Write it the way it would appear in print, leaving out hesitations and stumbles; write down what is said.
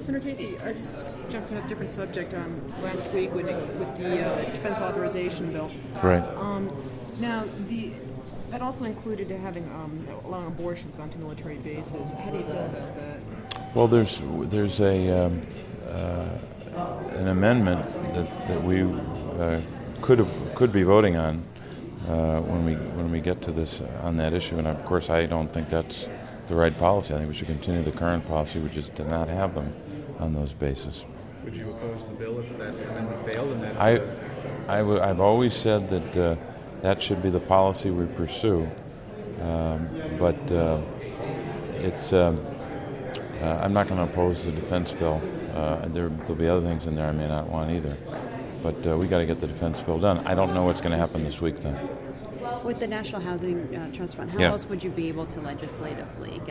Senator Casey, I just jumped on a different subject. Last week with the defense authorization bill. Right. Now, that also included allowing abortions onto military bases. How do you feel about that? Well, there's an amendment that we could be voting on when we get to this on that issue, and of course I don't think that's the right policy. I think we should continue the current policy, which is to not have them on those bases. Would you oppose the bill if that amendment failed? And I've always said that that should be the policy we pursue, but it's. I'm not going to oppose the defense bill. There'll be other things in there I may not want either, but we got to get the defense bill done. I don't know what's going to happen this week, though. With the National Housing Trust Fund, how else would you be able to legislatively